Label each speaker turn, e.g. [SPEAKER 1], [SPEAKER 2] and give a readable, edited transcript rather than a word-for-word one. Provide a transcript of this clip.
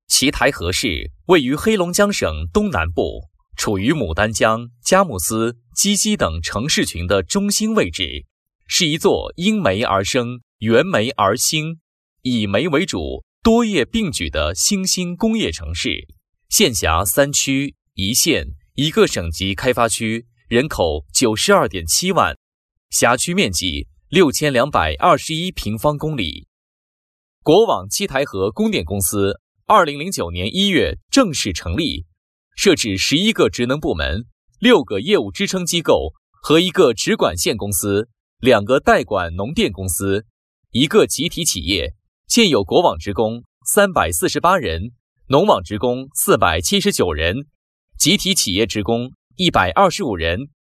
[SPEAKER 1] 其台河市位于黑龙江省东南部，处于牡丹江、佳木斯、鸡西等城市群的中心位置，是一座因煤而生、缘煤而兴、以煤为主、多业并举的新兴工业城市。县辖3区1县1个省级开发区，人口92.7万，辖区面积6221平方公里。国网七台河供电公司2009年1月正式成立，设置11个职能部门、6个业务支撑机构和1个直管线公司、2个代管农电公司、1个集体企业，现有国网职工348人，农网职工479人，集体企业职工125人，